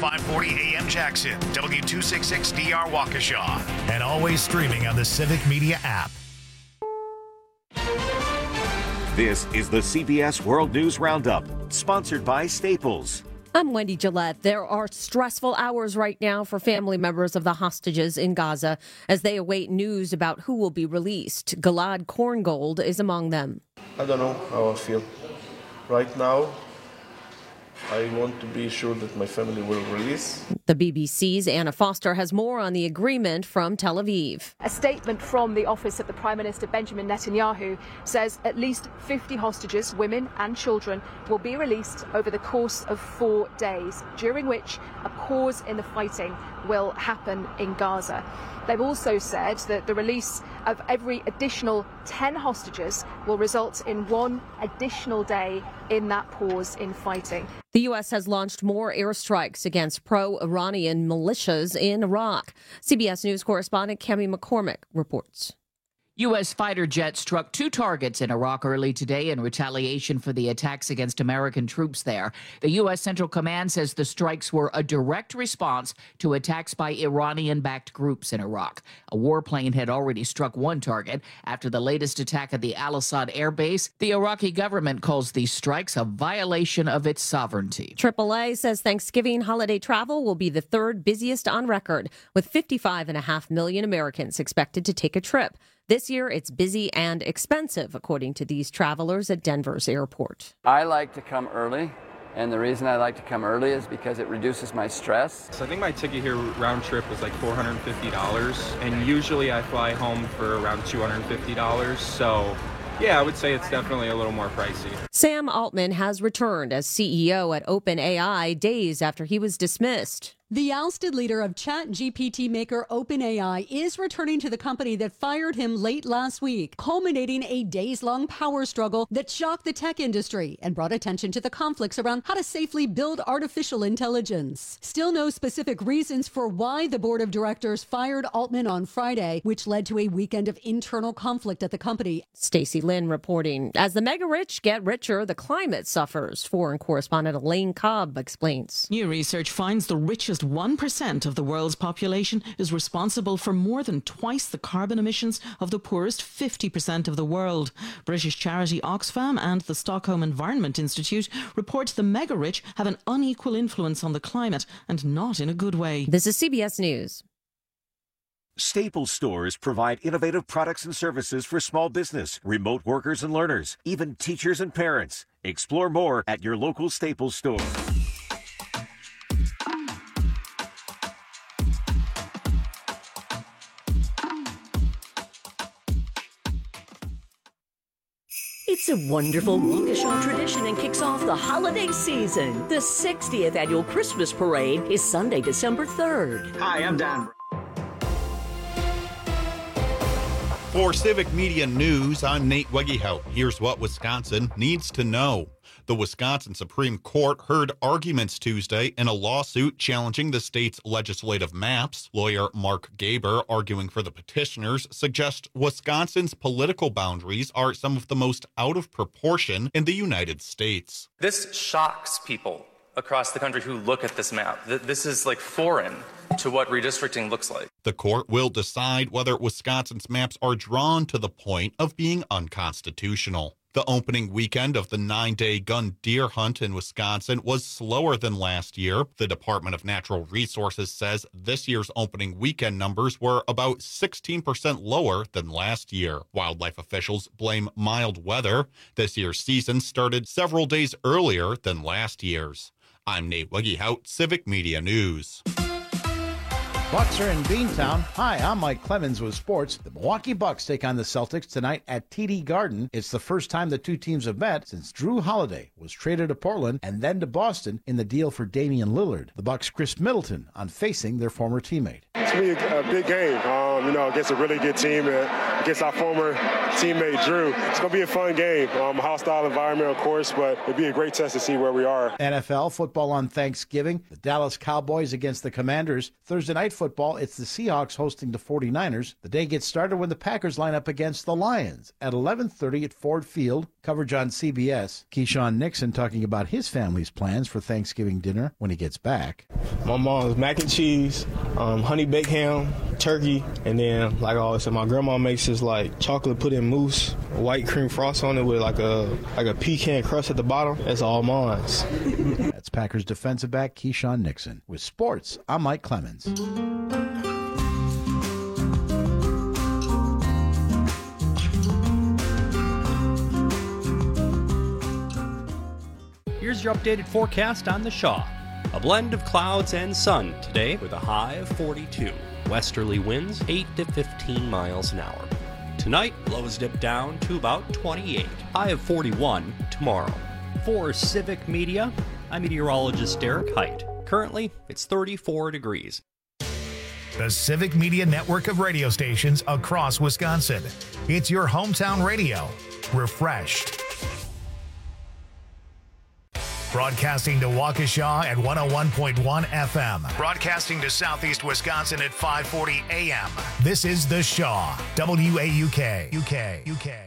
540 AM Jackson, W266DR Waukesha, and always streaming on the Civic Media app. This is the CBS World News Roundup, sponsored by Staples. I'm Wendy Gillette. There are stressful hours right now for family members of the hostages in Gaza as they await news about who will be released. Gilad Korngold is among them. I don't know how I feel. Right now, I want to be sure that my family will release. The BBC's Anna Foster has more on the agreement from Tel Aviv. A statement from the office of the Prime Minister Benjamin Netanyahu says at least 50 hostages, women and children, will be released over the course of 4 days, during which a pause in the fighting will happen in Gaza. They've also said that the release of every additional 10 hostages will result in 1 additional day in that pause in fighting. The U.S. has launched more airstrikes against pro-Iranian militias in Iraq. CBS News correspondent Kemi McCormick reports. U.S. fighter jets struck 2 targets in Iraq early today in retaliation for the attacks against American troops there. The U.S. Central Command says the strikes were a direct response to attacks by Iranian-backed groups in Iraq. A warplane had already struck 1 target after the latest attack at the Al-Assad air base. The Iraqi government calls these strikes a violation of its sovereignty. AAA says Thanksgiving holiday travel will be the 3rd busiest on record, with 55.5 million Americans expected to take a trip. This year, it's busy and expensive, according to these travelers at Denver's airport. I like to come early, and the reason I like to come early is because it reduces my stress. So I think my ticket here round trip was like $450, and usually I fly home for around $250. So yeah, I would say it's definitely a little more pricey. Sam Altman has returned as CEO at OpenAI days after he was dismissed. The ousted leader of ChatGPT maker OpenAI is returning to the company that fired him late last week, culminating a days-long power struggle that shocked the tech industry and brought attention to the conflicts around how to safely build artificial intelligence. Still no specific reasons for why the board of directors fired Altman on Friday, which led to a weekend of internal conflict at the company. Stacey Lynn reporting. As the mega-rich get richer, the climate suffers. Foreign correspondent Elaine Cobb explains. New research finds the richest 1% of the world's population is responsible for more than twice the carbon emissions of the poorest 50% of the world. British charity Oxfam and the Stockholm Environment Institute report the mega-rich have an unequal influence on the climate, and not in a good way. This is CBS News. Staples stores provide innovative products and services for small business, remote workers and learners, even teachers and parents. Explore more at your local Staples store. It's a wonderful Waukesha tradition and kicks off the holiday season. The 60th annual Christmas parade is Sunday, December 3rd. Hi, I'm Don. For Civic Media News, I'm Nate Wegehout. Here's what Wisconsin needs to know. The Wisconsin Supreme Court heard arguments Tuesday in a lawsuit challenging the state's legislative maps. Lawyer Mark Gaber, arguing for the petitioners, suggests Wisconsin's political boundaries are some of the most out of proportion in the United States. This shocks people across the country who look at this map. This is like foreign to what redistricting looks like. The court will decide whether Wisconsin's maps are drawn to the point of being unconstitutional. The opening weekend of the 9-day gun deer hunt in Wisconsin was slower than last year. The Department of Natural Resources says this year's opening weekend numbers were about 16% lower than last year. Wildlife officials blame mild weather. This year's season started several days earlier than last year's. I'm Nate Wegehout, Civic Media News. Bucks are in Beantown. Hi, I'm Mike Clemens with sports. The Milwaukee Bucks take on the Celtics tonight at TD Garden. It's the first time the two teams have met since Drew Holiday was traded to Portland and then to Boston in the deal for Damian Lillard. The Bucks' Chris Middleton on facing their former teammate. It's going to be a big game, against a really good team. And against our former teammate Drew. It's going to be a fun game. A hostile environment, of course, but it'll be a great test to see where we are. NFL football on Thanksgiving. The Dallas Cowboys against the Commanders. Thursday night football, it's the Seahawks hosting the 49ers. The day gets started when the Packers line up against the Lions at 11:30 at Ford Field. Coverage on CBS. Keyshawn Nixon talking about his family's plans for Thanksgiving dinner when he gets back. My mom's mac and cheese, honey baked ham, turkey, and then, like I always said, my grandma makes this like chocolate pudding mousse, white cream frost on it with like a pecan crust at the bottom. That's all mine. That's Packers defensive back Keyshawn Nixon. With sports, I'm Mike Clemens. Here's your updated forecast on the Shaw. A blend of clouds and sun today with a high of 42. Westerly winds 8 to 15 miles an hour. Tonight, lows dip down to about 28. High of 41 tomorrow. For Civic Media, I'm meteorologist Derek Height. Currently, it's 34 degrees. The Civic Media network of radio stations across Wisconsin. It's your hometown radio. Refreshed. Broadcasting to Waukesha at 101.1 FM. Broadcasting to Southeast Wisconsin at 540 AM. This is The Shaw. WAUK. UK.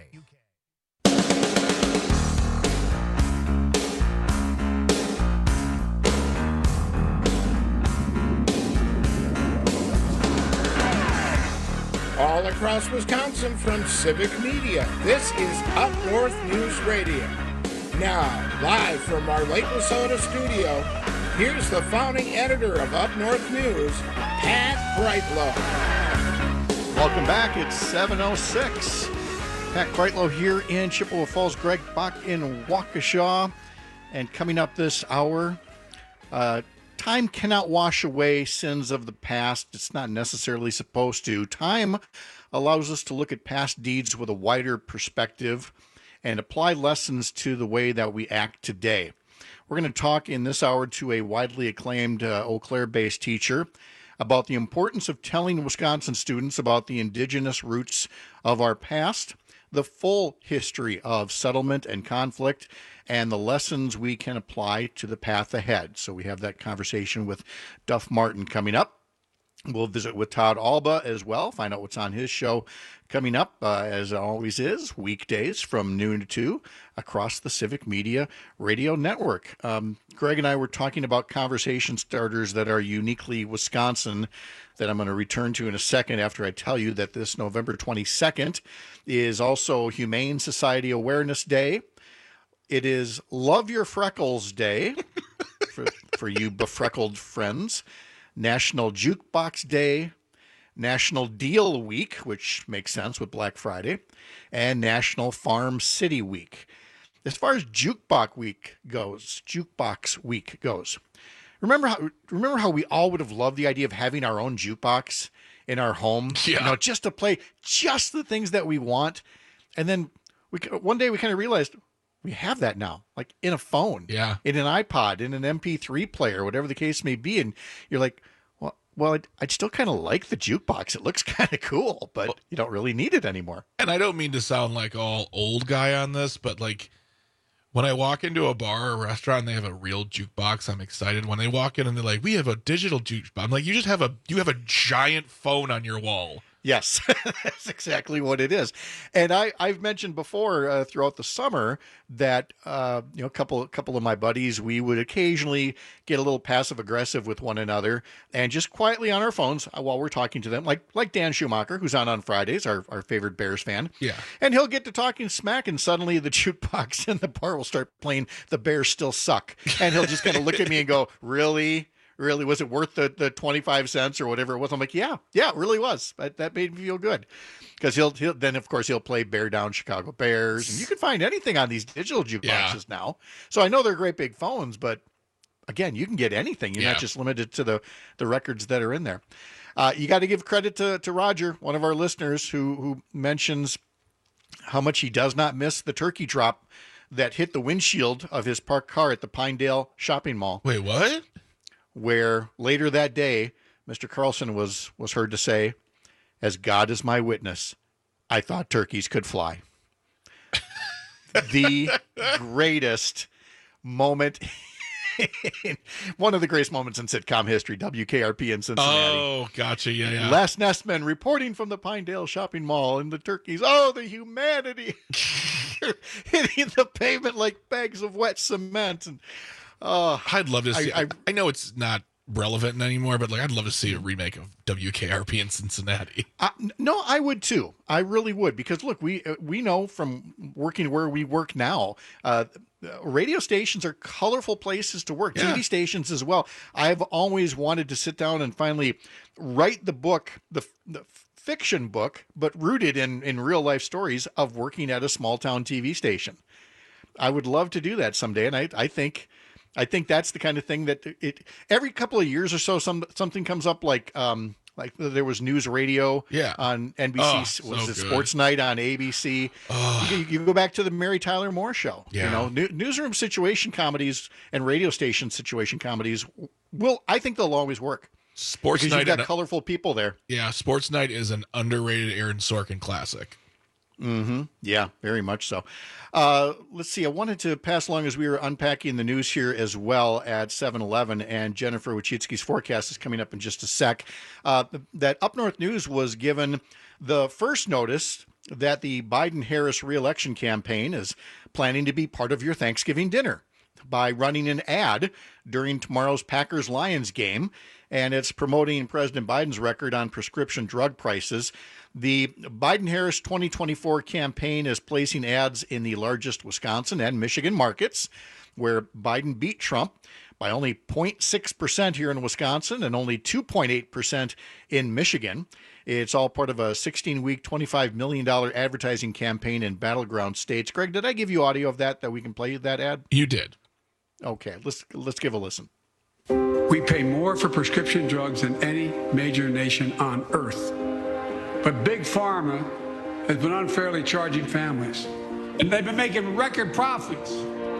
All across Wisconsin from Civic Media, this is Up North News Radio. Now, live from our Lake Wissota studio, here's the founding editor of Up North News, Pat Brightlow. Welcome back. It's 7:06. Pat Brightlow here in Chippewa Falls. Greg Bach in Waukesha. And coming up this hour, time cannot wash away sins of the past. It's not necessarily supposed to. Time allows us to look at past deeds with a wider perspective and apply lessons to the way that we act today. We're going to talk in this hour to a widely acclaimed Eau Claire-based teacher about the importance of telling Wisconsin students about the indigenous roots of our past, the full history of settlement and conflict, and the lessons we can apply to the path ahead. So we have that conversation with Duff Martin coming up. We'll visit with Todd Alba as well, find out what's on his show coming up, as it always is, weekdays from noon to 2 across the Civic Media Radio Network. Greg and I were talking about conversation starters that are uniquely Wisconsin that I'm going to return to in a second after I tell you that this November 22nd is also Humane Society Awareness Day. It is Love Your Freckles Day for you befreckled friends. National Jukebox Day, National Deal Week, which makes sense with Black Friday, and National Farm City Week. As far as Jukebox Week goes, remember how we all would have loved the idea of having our own jukebox in our home, just to play just the things that we want, and then one day we kind of realized we have that now, like in a phone, in an iPod, in an MP3 player, whatever the case may be. And you're like, well, I'd still kind of like the jukebox. It looks kind of cool, but you don't really need it anymore. And I don't mean to sound like all old guy on this, but like when I walk into a bar or a restaurant and they have a real jukebox, I'm excited. When they walk in and they're like, we have a digital jukebox, I'm like, you have a giant phone on your wall. Yes, that's exactly what it is. And I've mentioned before throughout the summer that a couple of my buddies, we would occasionally get a little passive aggressive with one another and just quietly on our phones while we're talking to them, like Dan Schumacher, who's on Fridays, our favorite Bears fan. Yeah. And he'll get to talking smack, and suddenly the jukebox in the bar will start playing "The Bears Still Suck," and he'll just kind of look at me and go, "Really? Really, was it worth the 25 cents or whatever it was?" I'm like, yeah, it really was. That made me feel good. Because he'll then, of course, he'll play Bear Down Chicago Bears. And you can find anything on these digital jukeboxes now. So I know they're great big phones, but again, you can get anything. You're not just limited to the records that are in there. You got to give credit to Roger, one of our listeners, who mentions how much he does not miss the turkey drop that hit the windshield of his parked car at the Pinedale shopping mall. Wait, what? Where later that day, Mr. Carlson was heard to say, "As God is my witness, I thought turkeys could fly. The greatest moment, one of the greatest moments in sitcom history, WKRP in Cincinnati. Oh, gotcha. Yeah. Les Nessman reporting from the Pinedale Shopping Mall, and the turkeys, oh, the humanity, hitting the pavement like bags of wet cement. And I'd love to see. I know it's not relevant anymore, but like I'd love to see a remake of WKRP in Cincinnati. No, I would too. I really would, because look, we know from working where we work now, radio stations are colorful places to work. TV stations as well. I've always wanted to sit down and finally write the book, the fiction book, but rooted in real life stories of working at a small town TV station. I would love to do that someday, and I think that's the kind of thing that every couple of years or so something comes up, like there was news radio on NBC, was it Sports Night on ABC? You go back to the Mary Tyler Moore Show. Newsroom situation comedies and radio station situation comedies I think they'll always work. Sports because Night, you've got colorful people there. Yeah, Sports Night is an underrated Aaron Sorkin classic. Mm-hmm. Yeah, very much so. Let's see. I wanted to pass along as we were unpacking the news here as well at 7-Eleven, and Jennifer Wachitsky's forecast is coming up in just a sec. That Up North News was given the first notice that the Biden-Harris reelection campaign is planning to be part of your Thanksgiving dinner by running an ad during tomorrow's Packers-Lions game, and it's promoting President Biden's record on prescription drug prices. The Biden-Harris 2024 campaign is placing ads in the largest Wisconsin and Michigan markets, where Biden beat Trump by only 0.6% here in Wisconsin and only 2.8% in Michigan. It's all part of a 16-week, $25 million advertising campaign in battleground states. Greg, did I give you audio of that we can play that ad? You did. Okay, let's give a listen. We pay more for prescription drugs than any major nation on earth. But Big Pharma has been unfairly charging families. And they've been making record profits.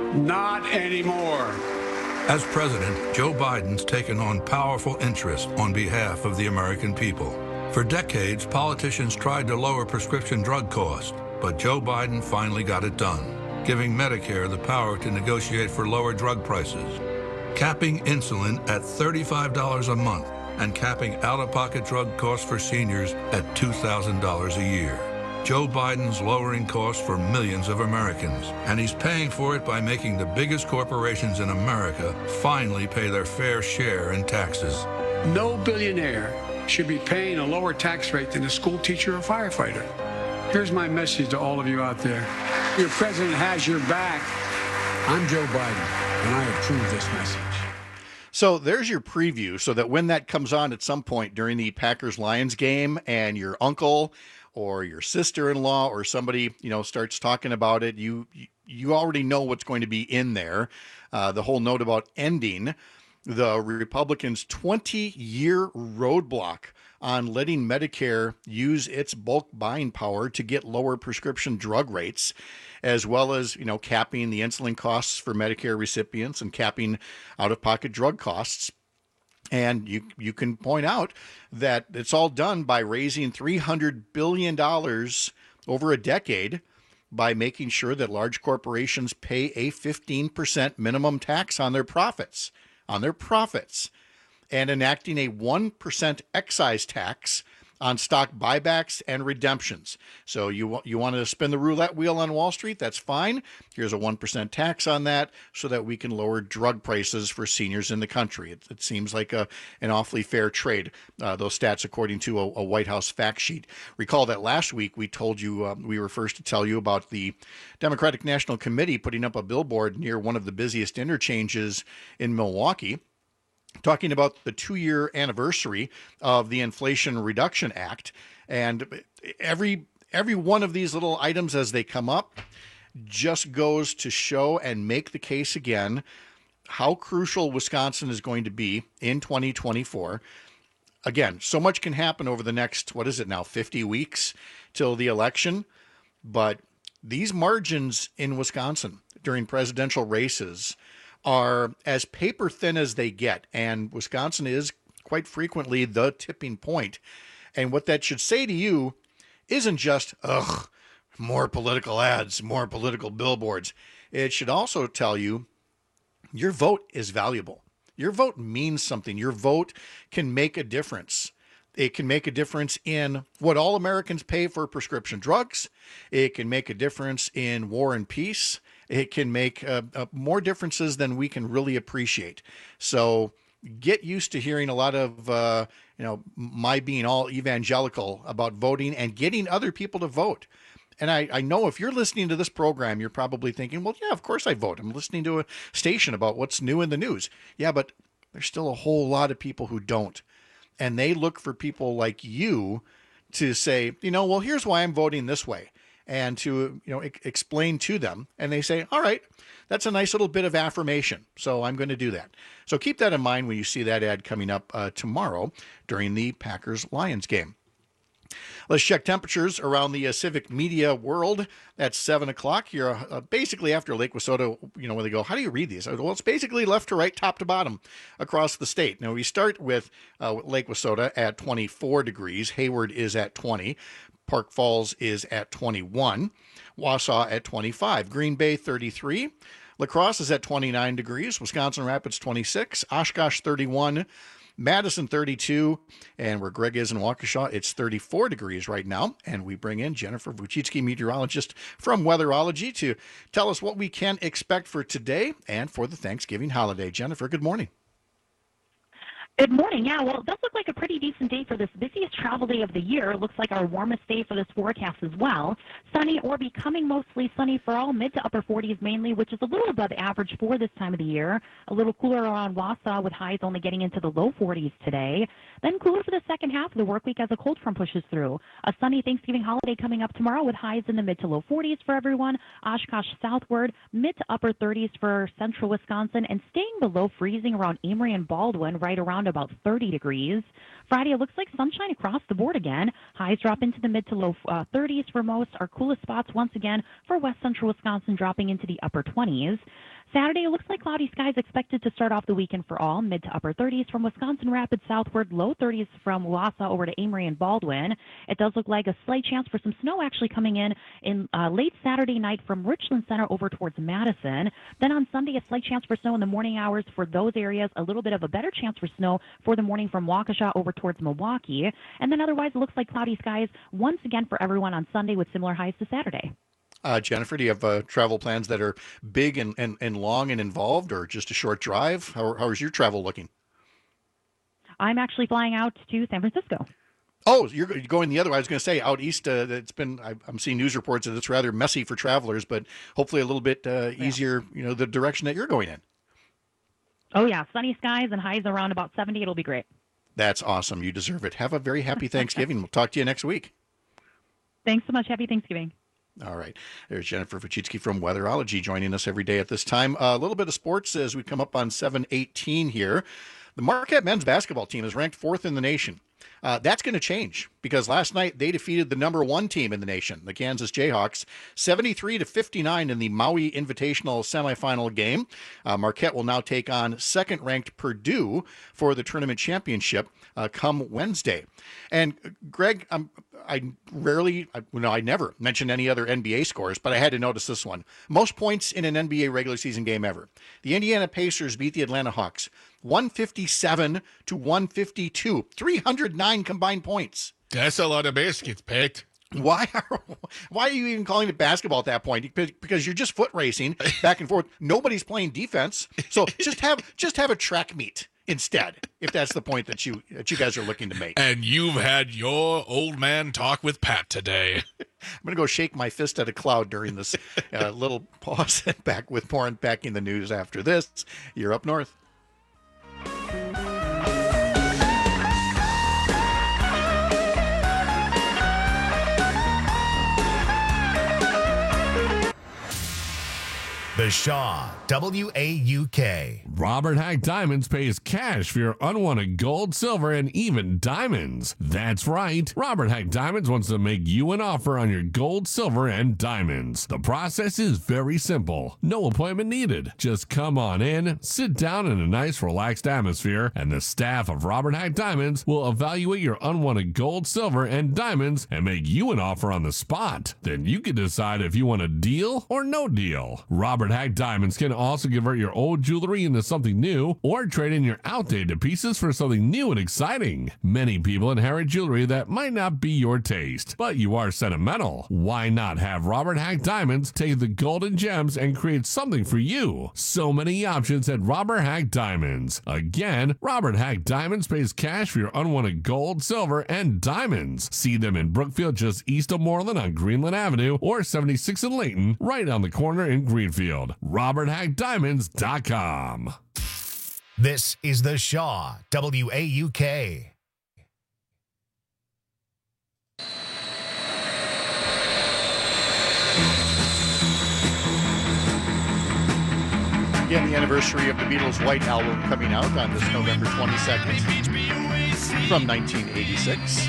Not anymore. As president, Joe Biden's taken on powerful interests on behalf of the American people. For decades, politicians tried to lower prescription drug costs, but Joe Biden finally got it done, giving Medicare the power to negotiate for lower drug prices, capping insulin at $35 a month, and capping out-of-pocket drug costs for seniors at $2,000 a year. Joe Biden's lowering costs for millions of Americans, and he's paying for it by making the biggest corporations in America finally pay their fair share in taxes. No billionaire should be paying a lower tax rate than a school teacher or firefighter. Here's my message to all of you out there. Your president has your back. I'm Joe Biden, and I approve this message. So there's your preview, so that when that comes on at some point during the Packers-Lions game and your uncle or your sister-in-law or somebody, starts talking about it, you already know what's going to be in there. The whole note about ending the Republicans' 20-year roadblock on letting Medicare use its bulk buying power to get lower prescription drug rates, as well as, capping the insulin costs for Medicare recipients and capping out-of-pocket drug costs. And you can point out that it's all done by raising $300 billion over a decade by making sure that large corporations pay a 15% minimum tax on their profits, and enacting a 1% excise tax on stock buybacks and redemptions. So you want to spin the roulette wheel on Wall Street? That's fine. Here's a 1% tax on that so that we can lower drug prices for seniors in the country. It seems like an awfully fair trade, those stats according to a White House fact sheet. Recall that last week we told you, we were first to tell you about the Democratic National Committee putting up a billboard near one of the busiest interchanges in Milwaukee, talking about the 2-year anniversary of the Inflation Reduction Act. And every one of these little items as they come up just goes to show and make the case again how crucial Wisconsin is going to be in 2024. Again, so much can happen over the next, 50 weeks till the election. But these margins in Wisconsin during presidential races are as paper thin as they get, and Wisconsin is quite frequently the tipping point. And what that should say to you isn't just, more political ads, more political billboards. It should also tell you your vote is valuable. Your vote means something. Your vote can make a difference. It can make a difference in what all Americans pay for prescription drugs. It can make a difference in war and peace. It can make more differences than we can really appreciate. So get used to hearing a lot of, my being all evangelical about voting and getting other people to vote. And I know if you're listening to this program, you're probably thinking, well, yeah, of course I vote. I'm listening to a station about what's new in the news. Yeah, but there's still a whole lot of people who don't. And they look for people like you to say, well, here's why I'm voting this way. And to, explain to them. And they say, all right, that's a nice little bit of affirmation. So I'm going to do that. So keep that in mind when you see that ad coming up tomorrow during the Packers-Lions game. Let's check temperatures around the civic media world. That's 7 o'clock here, basically after Lake Wissota, when they go, how do you read these? Well, it's basically left to right, top to bottom across the state. Now, we start with Lake Wissota at 24 degrees. Hayward is at 20. Park Falls is at 21. Wausau at 25. Green Bay, 33. La Crosse is at 29 degrees. Wisconsin Rapids, 26. Oshkosh, 31. Madison, 32, and where Greg is in Waukesha, it's 34 degrees right now. And we bring in Jennifer Vucicki, meteorologist from Weatherology, to tell us what we can expect for today and for the Thanksgiving holiday. Jennifer, good morning. Good morning. Yeah, well, it does look like a pretty decent day for this busiest travel day of the year. It looks like our warmest day for this forecast as well. Sunny or becoming mostly sunny for all, mid to upper 40s mainly, which is a little above average for this time of the year. A little cooler around Wausau with highs only getting into the low 40s today. Then cooler for the second half of the work week as a cold front pushes through. A sunny Thanksgiving holiday coming up tomorrow with highs in the mid to low 40s for everyone. Oshkosh southward, mid to upper 30s for central Wisconsin, and staying below freezing around Amory and Baldwin, right around about 30 degrees. Friday, it looks like sunshine across the board again. Highs drop into the mid to low 30s for most. Our coolest spots once again for west central Wisconsin dropping into the upper 20s. Saturday, it looks like cloudy skies expected to start off the weekend for all, mid to upper 30s from Wisconsin Rapids southward, low 30s from Wausau over to Amory and Baldwin. It does look like a slight chance for some snow actually coming in late Saturday night from Richland Center over towards Madison. Then on Sunday, a slight chance for snow in the morning hours for those areas, a little bit of a better chance for snow for the morning from Waukesha over towards Milwaukee. And then otherwise, it looks like cloudy skies once again for everyone on Sunday with similar highs to Saturday. Jennifer, do you have travel plans that are big and long and involved, or just a short drive? How is your travel looking? I'm actually flying out to San Francisco. Oh, you're going the other way. I was going to say out east. I'm seeing news reports that it's rather messy for travelers, but hopefully a little bit easier. The direction that you're going in. Oh yeah, sunny skies and highs around about 70. It'll be great. That's awesome. You deserve it. Have a very happy Thanksgiving. We'll talk to you next week. Thanks so much. Happy Thanksgiving. All right. There's Jennifer Vucicki from Weatherology joining us every day at this time. A little bit of sports as we come up on 7:18 here. The Marquette men's basketball team is ranked 4th in the nation. That's going to change because last night they defeated the number 1 team in the nation, the Kansas Jayhawks, 73-59 in the Maui Invitational semifinal game. Marquette will now take on second-ranked Purdue for the tournament championship come Wednesday. And Greg, I never mention any other NBA scores, but I had to notice this one. Most points in an NBA regular season game ever. The Indiana Pacers beat the Atlanta Hawks 157-152, 309 combined points. That's a lot of baskets, Pat. Why are you even calling it basketball at that point? Because you're just foot racing back and forth. Nobody's playing defense. So just have a track meet instead, if that's the point that you guys are looking to make. And you've had your old man talk with Pat today. I'm going to go shake my fist at a cloud during this little pause and back with more Unpacking the News after this. You're up north. The Shaw WAUK. Robert Hack Diamonds pays cash for your unwanted gold, silver, and even diamonds. That's right. Robert Hack Diamonds wants to make you an offer on your gold, silver, and diamonds. The process is very simple. No appointment needed. Just come on in, sit down in a nice, relaxed atmosphere, and the staff of Robert Hack Diamonds will evaluate your unwanted gold, silver, and diamonds and make you an offer on the spot. Then you can decide if you want a deal or no deal. Robert Hack Diamonds can also convert your old jewelry into something new or trade in your outdated pieces for something new and exciting. Many people inherit jewelry that might not be your taste, but you are sentimental. Why not have Robert Hack Diamonds take the golden gems and create something for you? So many options at Robert Hack Diamonds. Again, Robert Hack Diamonds pays cash for your unwanted gold, silver, and diamonds. See them in Brookfield just east of Moreland on Greenland Avenue or 76 in Layton, right on the corner in Greenfield. RobertHackDiamonds.com. This is The Shaw, WAUK. Again, the anniversary of the Beatles' White Album coming out on this November 22nd from 1986.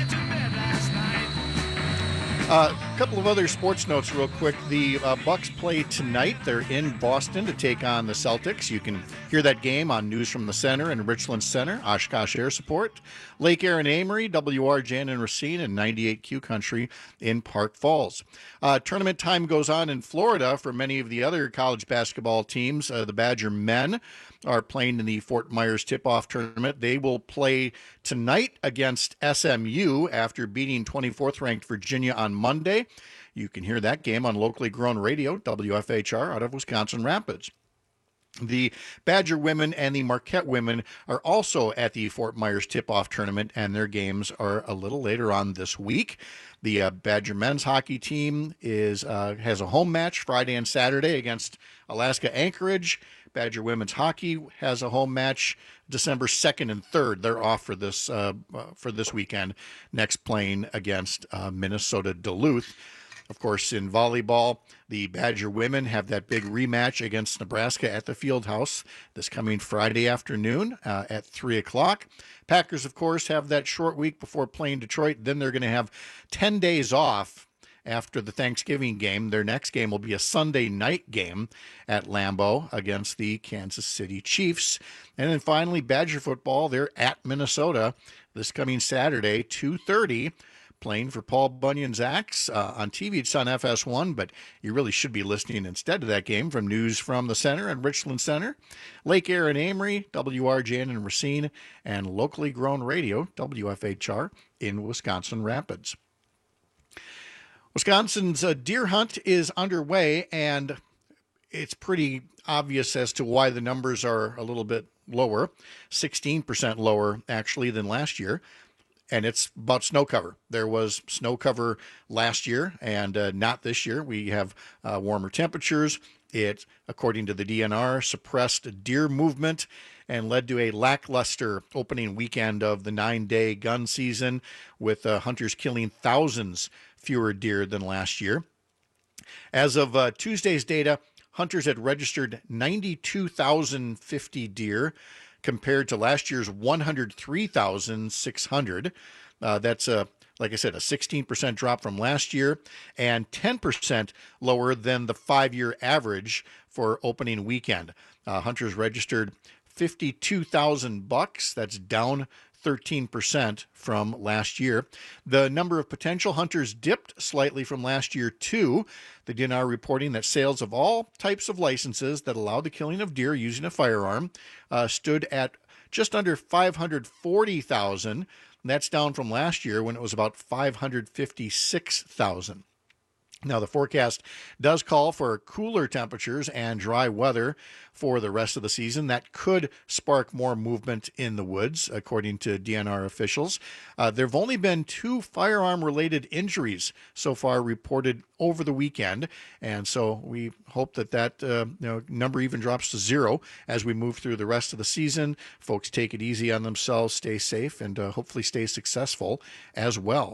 A couple of other sports notes real quick. The Bucks play tonight. They're in Boston to take on the Celtics. You can hear that game on News from the Center and Richland Center, Oshkosh Air Support, Lake Aaron Amory, WRJN and Racine, and 98Q Country in Park Falls. Tournament time goes on in Florida for many of the other college basketball teams. The Badger men are playing in the Fort Myers tip-off tournament. They will play tonight against SMU after beating 24th-ranked Virginia on Monday. You can hear that game on locally grown radio, WFHR, out of Wisconsin Rapids. The Badger women and the Marquette women are also at the Fort Myers tip-off tournament, and their games are a little later on this week. The Badger men's hockey team has a home match Friday and Saturday against Alaska Anchorage. Badger women's hockey has a home match December 2nd and 3rd. They're off for this weekend, next playing against Minnesota Duluth. Of course, in volleyball, the Badger women have that big rematch against Nebraska at the Fieldhouse this coming Friday afternoon at 3 o'clock. Packers, of course, have that short week before playing Detroit. Then they're going to have 10 days off after the Thanksgiving game. Their next game will be a Sunday night game at Lambeau against the Kansas City Chiefs. And then finally, Badger football, they're at Minnesota this coming Saturday, 2:30. Playing for Paul Bunyan's Axe. On TV, it's on FS1, but you really should be listening instead to that game from News from the Center and Richland Center, Lake Aaron Amory, WRJN and Racine, and locally grown radio, WFHR, in Wisconsin Rapids. Wisconsin's deer hunt is underway, and it's pretty obvious as to why the numbers are a little bit lower, 16% lower, actually, than last year. And it's about snow cover. There was snow cover last year and not this year. We have warmer temperatures. It, according to the DNR, suppressed deer movement and led to a lackluster opening weekend of the 9-day gun season, with hunters killing thousands fewer deer than last year. As of Tuesday's data, hunters had registered 92,050 deer, compared to last year's 103,600. That's, like I said, a 16% drop from last year and 10% lower than the 5-year average for opening weekend. Hunters registered 52,000 bucks. That's down 13% from last year. The number of potential hunters dipped slightly from last year, too. The DNR reporting that sales of all types of licenses that allow the killing of deer using a firearm stood at just under 540,000. That's down from last year when it was about 556,000. Now, the forecast does call for cooler temperatures and dry weather for the rest of the season. That could spark more movement in the woods, according to DNR officials. There have only been 2 firearm-related injuries so far reported over the weekend, and so we hope that number even drops to 0 as we move through the rest of the season. Folks take it easy on themselves, stay safe, and hopefully stay successful as well.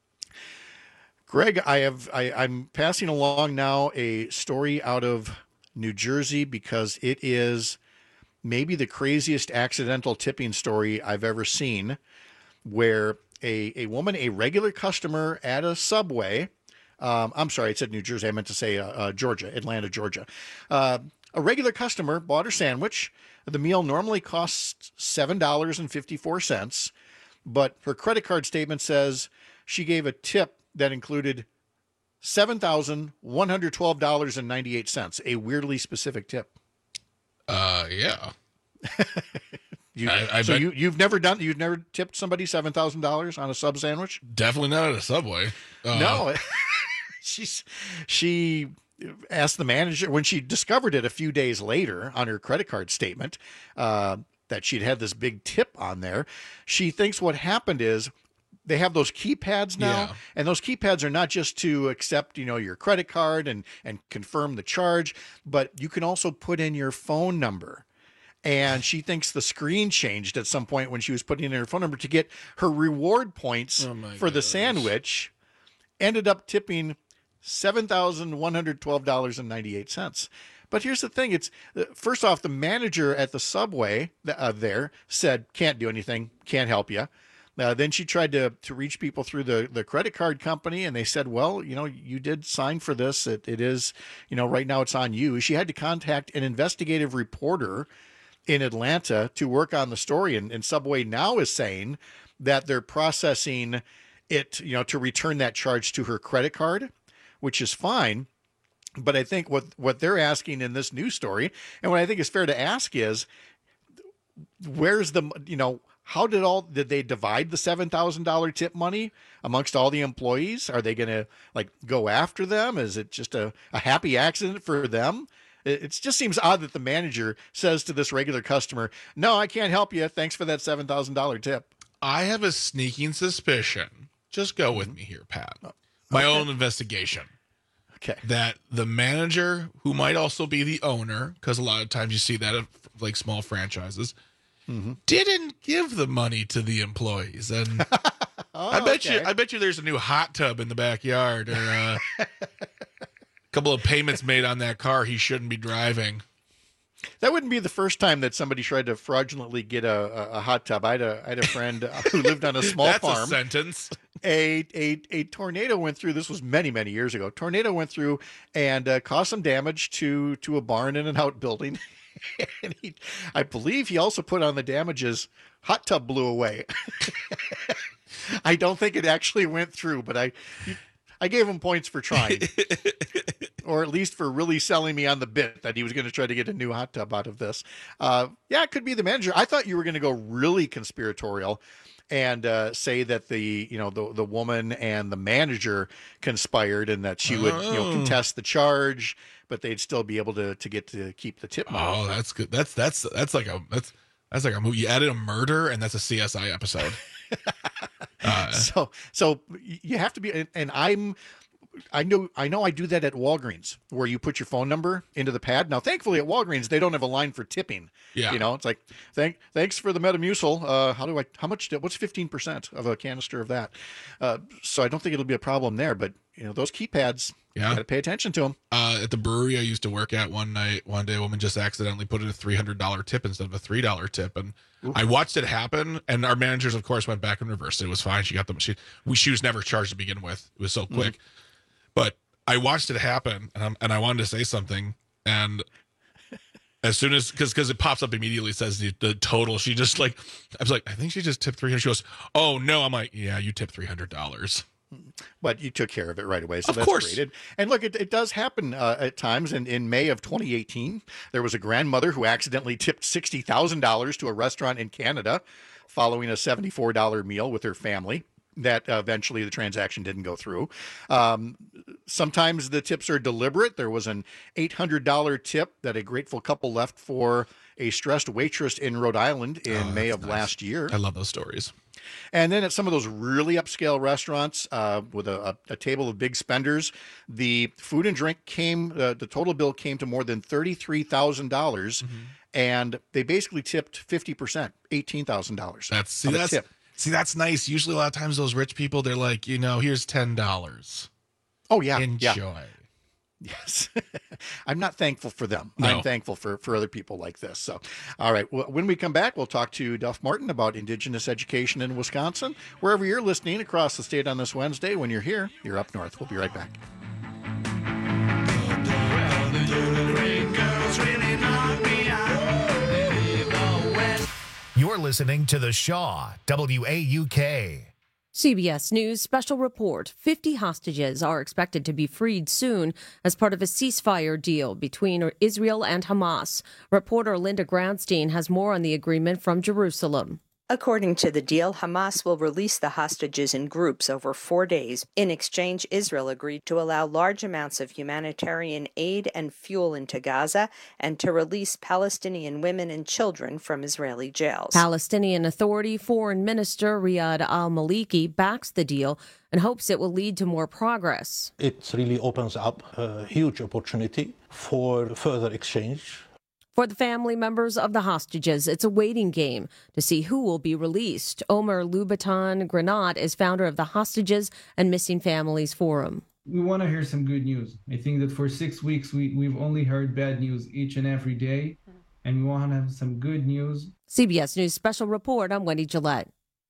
Greg, I'm passing along now a story out of New Jersey, because it is maybe the craziest accidental tipping story I've ever seen, where a woman, a regular customer at a Subway, I'm sorry, I said New Jersey. I meant to say Georgia, Atlanta, Georgia. A regular customer bought her sandwich. The meal normally costs $7.54, but her credit card statement says she gave a tip that included $7,112.98, a weirdly specific tip. Yeah. You've never tipped somebody $7,000 on a sub sandwich? Definitely not at a Subway. No. She asked the manager when she discovered it a few days later on her credit card statement, that she'd had this big tip on there. She thinks what happened is they have those keypads now, and those keypads are not just to accept, your credit card and confirm the charge, but you can also put in your phone number. And she thinks the screen changed at some point when she was putting in her phone number to get her reward points for the sandwich. Ended up tipping $7,112.98. But here's the thing. It's first off, the manager at the Subway there said, can't do anything, can't help you. Then she tried to reach people through the credit card company, and they said, well, you did sign for this. It is, right now it's on you. She had to contact an investigative reporter in Atlanta to work on the story. And Subway now is saying that they're processing it, to return that charge to her credit card, which is fine. But I think what they're asking in this news story, and what I think is fair to ask is, where's the, how did they divide the $7,000 tip money amongst all the employees? Are they going to go after them? Is it just a happy accident for them? It just seems odd that the manager says to this regular customer, no, I can't help you. Thanks for that $7,000 tip. I have a sneaking suspicion. Just go with me here, Pat. My own investigation. Okay. That the manager, who might also be the owner, because a lot of times you see that at small franchises, didn't give the money to the employees. And I bet you there's a new hot tub in the backyard, or a couple of payments made on that car he shouldn't be driving. That wouldn't be the first time that somebody tried to fraudulently get a hot tub. I had a friend who lived on a small farm. That's a sentence. A tornado went through. This was many, many years ago. Tornado went through and caused some damage to a barn and an outbuilding. And I believe he also put on the damages, hot tub blew away. I don't think it actually went through, but I gave him points for trying. Or at least for really selling me on the bit that he was going to try to get a new hot tub out of this. It could be the manager. I thought you were going to go really conspiratorial and say that the woman and the manager conspired, and that she would contest the charge, but they'd still be able to get to keep the tip money. Oh, that's good. That's like a movie. You added a murder, and that's a CSI episode. So you have to be, and I know I do that at Walgreens, where you put your phone number into the pad. Now, thankfully at Walgreens, they don't have a line for tipping. Yeah. It's like, thanks for the Metamucil. What's 15% of a canister of that? So I don't think it'll be a problem there, but those keypads, you got to pay attention to them. At the brewery I used to work at, one day, a woman just accidentally put in a $300 tip instead of a $3 tip. And I watched it happen, and our managers, of course, went back and reversed it. It was fine. She got them. She was never charged to begin with. It was so quick. But I watched it happen, and I wanted to say something. And as soon as, because it pops up immediately, it says the total. She just I was like, I think she just tipped $300. She goes, oh no. I'm like, yeah, you tipped $300. But you took care of it right away. So of that's course. great. And look, it does happen at times. And in May of 2018, there was a grandmother who accidentally tipped $60,000 to a restaurant in Canada following a $74 meal with her family. That eventually the transaction didn't go through. Sometimes the tips are deliberate. There was an $800 tip that a grateful couple left for a stressed waitress in Rhode Island in May of last year. I love those stories. And then at some of those really upscale restaurants with a table of big spenders, the food and drink the total bill came to more than $33,000, and they basically tipped 50%, $18,000. That's tip. See, that's nice. Usually a lot of times those rich people, they're like, here's $10. Oh, yeah. Enjoy. Yeah. Yes. I'm not thankful for them. No. I'm thankful for other people like this. So, all right. Well, when we come back, we'll talk to Duff Martin about Indigenous education in Wisconsin. Wherever you're listening across the state on this Wednesday, when you're here, you're up north. We'll be right back. You're listening to The Shaw, WAUK. CBS News special report. 50 hostages are expected to be freed soon as part of a ceasefire deal between Israel and Hamas. Reporter Linda Gradstein has more on the agreement from Jerusalem. According to the deal, Hamas will release the hostages in groups over 4 days. In exchange, Israel agreed to allow large amounts of humanitarian aid and fuel into Gaza and to release Palestinian women and children from Israeli jails. Palestinian Authority Foreign Minister Riyad al-Maliki backs the deal and hopes it will lead to more progress. It really opens up a huge opportunity for further exchange. For the family members of the hostages, it's a waiting game to see who will be released. Omer Louboutin Granat is founder of the Hostages and Missing Families Forum. We want to hear some good news. I think that for 6 weeks, we've only heard bad news each and every day, and we want to have some good news. CBS News special report. I'm Wendy Gillette.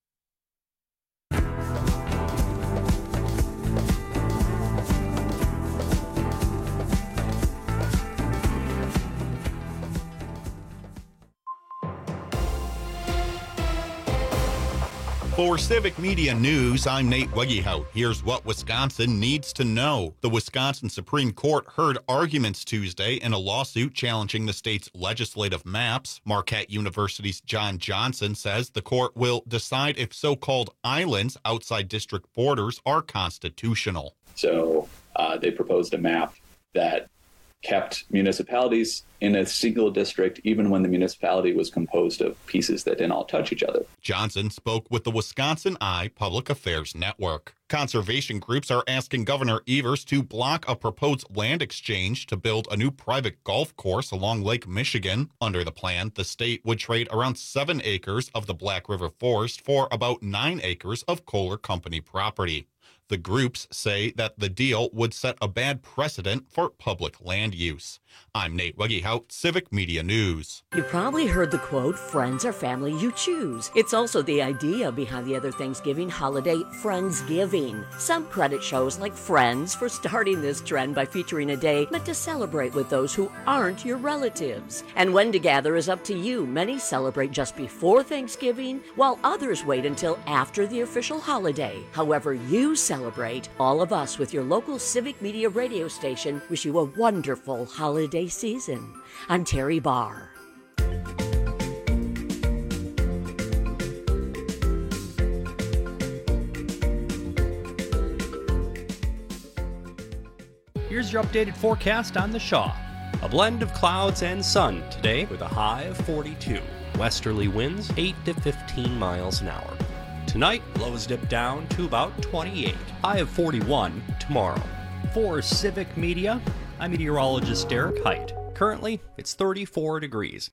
For Civic Media News, I'm Nate Wegehout. Here's what Wisconsin needs to know. The Wisconsin Supreme Court heard arguments Tuesday in a lawsuit challenging the state's legislative maps. Marquette University's John Johnson says the court will decide if so-called islands outside district borders are constitutional. So they proposed a map that kept municipalities in a single district, even when the municipality was composed of pieces that didn't all touch each other. Johnson spoke with the Wisconsin Eye Public Affairs Network. Conservation groups are asking Governor Evers to block a proposed land exchange to build a new private golf course along Lake Michigan. Under the plan, the state would trade around 7 acres of the Black River Forest for about 9 acres of Kohler Company property. The groups say that the deal would set a bad precedent for public land use. I'm Nate Wegehout, Civic Media News. You probably heard the quote, friends are family you choose. It's also the idea behind the other Thanksgiving holiday, Friendsgiving. Some credit shows like Friends for starting this trend by featuring a day meant to celebrate with those who aren't your relatives. And when to gather is up to you. Many celebrate just before Thanksgiving, while others wait until after the official holiday. However you celebrate, all of us with your local Civic Media radio station wish you a wonderful holiday season. I'm Terry Barr. Here's your updated forecast on the Shaw. A blend of clouds and sun today with a high of 42. Westerly winds 8 to 15 miles an hour. Tonight, lows dip down to about 28. High of 41 tomorrow. For Civic Media, I'm meteorologist Derek Height. Currently, it's 34 degrees.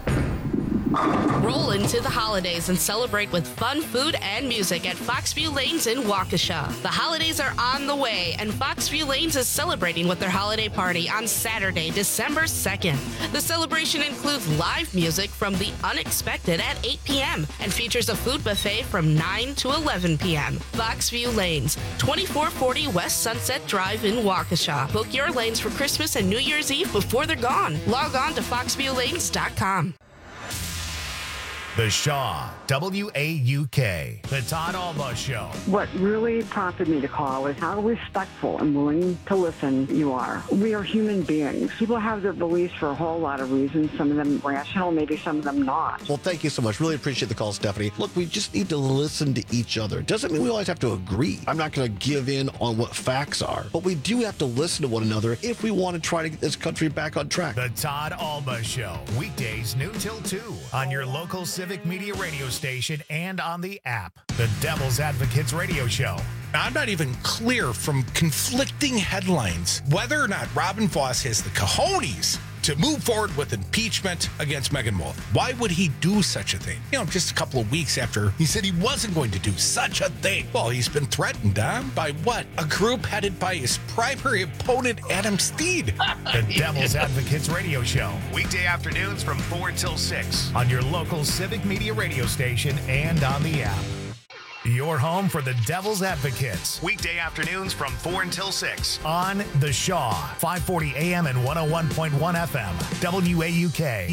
Roll into the holidays and celebrate with fun food and music at Foxview Lanes in Waukesha. The holidays are on the way, and Foxview Lanes is celebrating with their holiday party on Saturday, December 2nd. The celebration includes live music from The Unexpected at 8 p.m. and features a food buffet from 9 to 11 p.m. Foxview Lanes, 2440 West Sunset Drive in Waukesha. Book your lanes for Christmas and New Year's Eve before they're gone. Log on to foxviewlanes.com. The Shaw, WAUK, the Todd Alba Show. What really prompted me to call is how respectful and willing to listen you are. We are human beings. People have their beliefs for a whole lot of reasons, some of them rational, maybe some of them not. Well, thank you so much. Really appreciate the call, Stephanie. Look, we just need to listen to each other. Doesn't mean we always have to agree. I'm not going to give in on what facts are, but we do have to listen to one another if we want to try to get this country back on track. The Todd Alba Show, weekdays noon till 2 on your local Civic Media radio station and on the app. The Devil's Advocates Radio Show. I'm not even clear from conflicting headlines whether or not Robin Voss has the cojones to move forward with impeachment against Megan Wolf. Why would he do such a thing? Just a couple of weeks after he said he wasn't going to do such a thing. Well, he's been threatened, by what? A group headed by his primary opponent, Adam Steed. The Devil's Advocates Radio Show. Weekday afternoons from 4 till 6 on your local Civic Media radio station and on the app. Your home for the Devil's Advocates. Weekday afternoons from 4 until 6 on The Shaw, 540 AM and 101.1 FM, WAUK.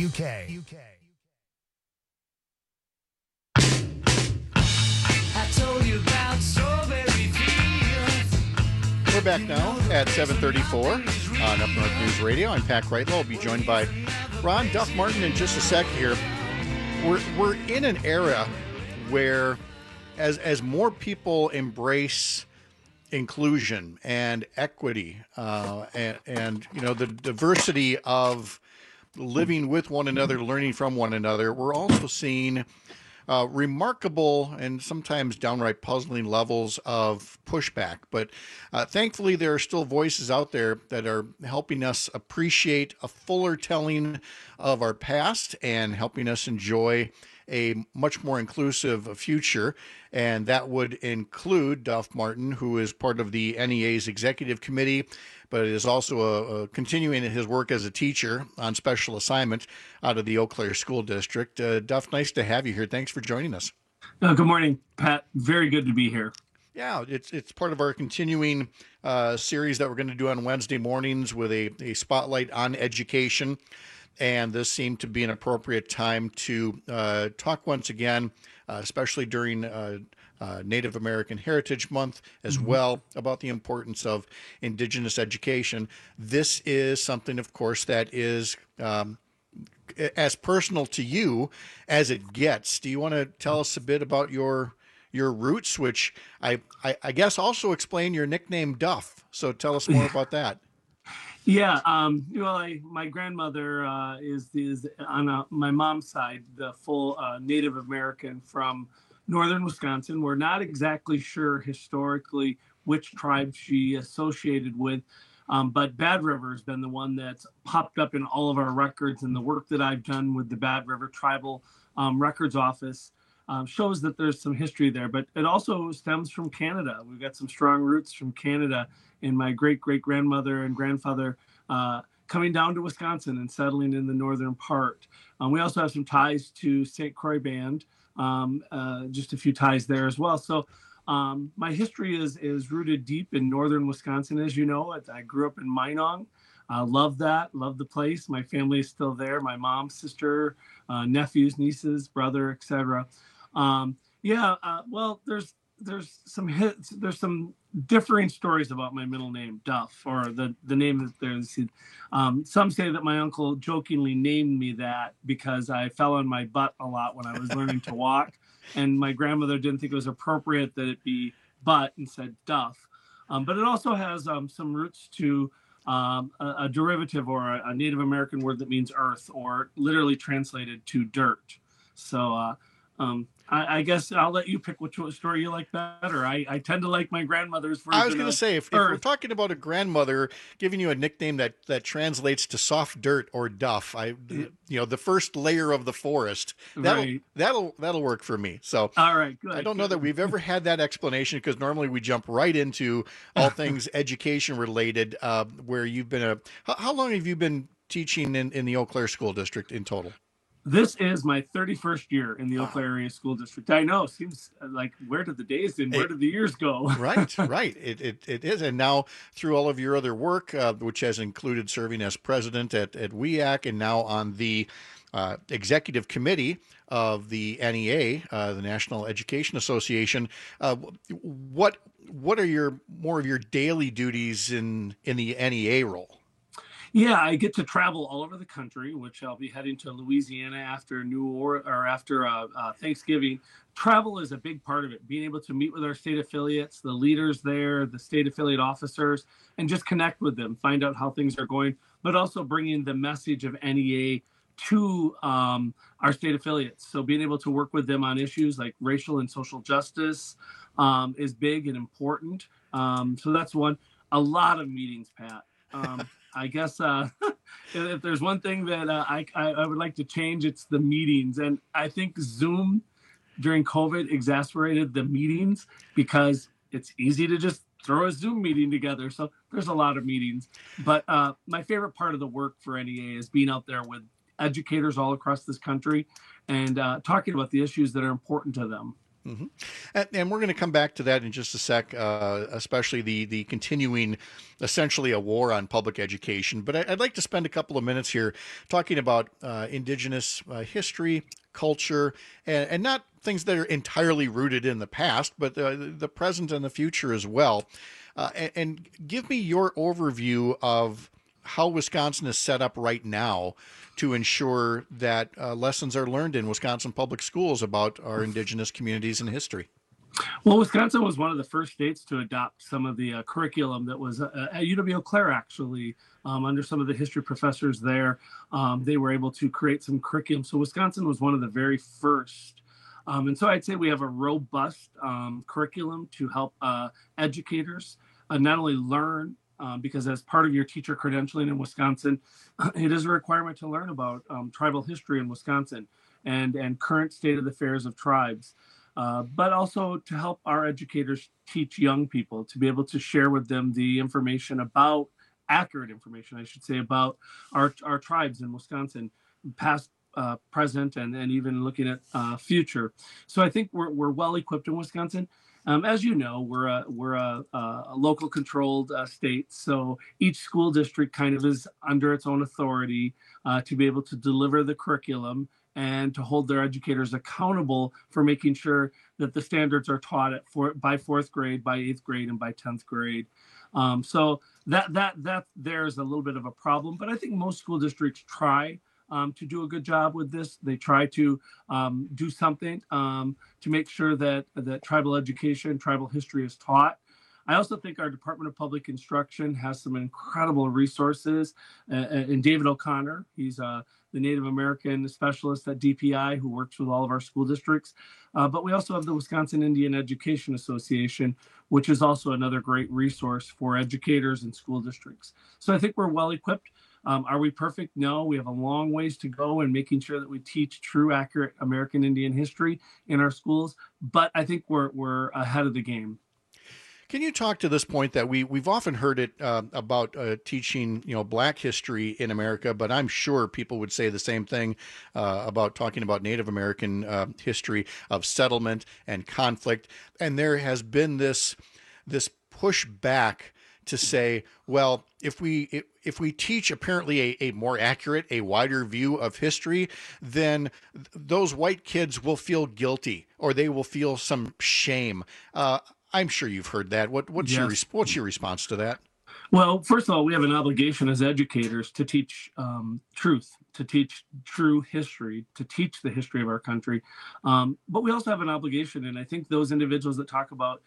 I told you about Strawberry Fields. We're back now at 7:34 on Up North News Radio. I'm Pat Kreitlow. I'll be joined by Ron Duff Martin in just a sec here. We're in an era where as more people embrace inclusion and equity and the diversity of living with one another, learning from one another, we're also seeing remarkable and sometimes downright puzzling levels of pushback. But thankfully, there are still voices out there that are helping us appreciate a fuller telling of our past and helping us enjoy a much more inclusive future. And that would include Duff Martin, who is part of the NEA's executive committee, but is also continuing his work as a teacher on special assignment out of the Eau Claire School District. Duff, nice to have you here. Thanks for joining us. Good morning, Pat. Very good to be here. Yeah, it's part of our continuing series that we're going to do on Wednesday mornings with a spotlight on education. And this seemed to be an appropriate time to talk once again, especially during Native American Heritage Month as well, about the importance of Indigenous education. This is something, of course, that is as personal to you as it gets. Do you want to tell us a bit about your roots, which I guess also explain your nickname Duff? So tell us more about that. Yeah, my grandmother is on my mom's side, the full Native American from northern Wisconsin. We're not exactly sure historically which tribe she associated with, but Bad River has been the one that's popped up in all of our records, and the work that I've done with the Bad River Tribal Records Office shows that there's some history there. But it also stems from Canada. We've got some strong roots from Canada. And my great-great-grandmother and grandfather coming down to Wisconsin and settling in the northern part. We also have some ties to St. Croix Band, just a few ties there as well. So my history is rooted deep in northern Wisconsin, as you know. I grew up in Minong. Love that, love the place. My family is still there. My mom, sister, nephews, nieces, brother, etc. Well, there's some differing stories about my middle name, Duff, or the name that there's. Some say that my uncle jokingly named me that because I fell on my butt a lot when I was learning to walk, and my grandmother didn't think it was appropriate that it be butt and said Duff. But it also has some roots to a derivative or a Native American word that means earth, or literally translated to dirt. So I guess I'll let you pick which story you like better. I tend to like my grandmother's version. I was going to say, if we're talking about a grandmother giving you a nickname that translates to soft dirt or duff, the first layer of the forest, that'll work for me. So all right, good. I don't know that we've ever had that explanation, because normally we jump right into all things education related. Where you've been how long have you been teaching in the Eau Claire School District in total? This is my 31st year in the Eau Claire Area School District. I know, seems like where did the days and where did the years go? Right. It is. And now through all of your other work, which has included serving as president at WEAC and now on the executive committee of the NEA, the National Education Association, what are more of your daily duties in the NEA role? Yeah, I get to travel all over the country, which I'll be heading to Louisiana after Thanksgiving. Travel is a big part of it. Being able to meet with our state affiliates, the leaders there, the state affiliate officers, and just connect with them, find out how things are going, but also bringing the message of NEA to our state affiliates. So being able to work with them on issues like racial and social justice is big and important. So that's one. A lot of meetings, Pat. I guess if there's one thing that I would like to change, it's the meetings. And I think Zoom during COVID exacerbated the meetings because it's easy to just throw a Zoom meeting together. So there's a lot of meetings. But my favorite part of the work for NEA is being out there with educators all across this country and talking about the issues that are important to them. Mm-hmm. And we're going to come back to that in just a sec, especially the continuing, essentially a war on public education. But I'd like to spend a couple of minutes here talking about Indigenous history, culture, and not things that are entirely rooted in the past, but the present and the future as well. And give me your overview of how Wisconsin is set up right now to ensure that lessons are learned in Wisconsin public schools about our Indigenous communities and history. Well, Wisconsin was one of the first states to adopt some of the curriculum that was at UW-Eau Claire, actually, under some of the history professors there. They were able to create some curriculum. So Wisconsin was one of the very first. And so I'd say we have a robust curriculum to help educators not only learn, because as part of your teacher credentialing in Wisconsin, it is a requirement to learn about tribal history in Wisconsin and current state of affairs of tribes, but also to help our educators teach young people to be able to share with them the information about, accurate information, I should say, about our tribes in Wisconsin, past, present, and even looking at future. So I think we're well equipped in Wisconsin. As you know, we're a local controlled state, so each school district kind of is under its own authority to be able to deliver the curriculum and to hold their educators accountable for making sure that the standards are taught by fourth grade, by eighth grade, and by 10th grade. So that there's a little bit of a problem, but I think most school districts try to do a good job with this. They try to do something to make sure that tribal education, tribal history is taught. I also think our Department of Public Instruction has some incredible resources. And David O'Connor, he's the Native American specialist at DPI who works with all of our school districts. But we also have the Wisconsin Indian Education Association, which is also another great resource for educators and school districts. So I think we're well equipped. Are we perfect? No, we have a long ways to go in making sure that we teach true, accurate American Indian history in our schools. But I think we're ahead of the game. Can you talk to this point that we've often heard it about teaching, Black history in America, but I'm sure people would say the same thing about talking about Native American history of settlement and conflict. And there has been this pushback to say, well, if we teach apparently a more accurate, a wider view of history, then those white kids will feel guilty or they will feel some shame. I'm sure you've heard that. What's your response to that? Well, first of all, we have an obligation as educators to teach truth, to teach true history, to teach the history of our country. But we also have an obligation, and I think those individuals that talk about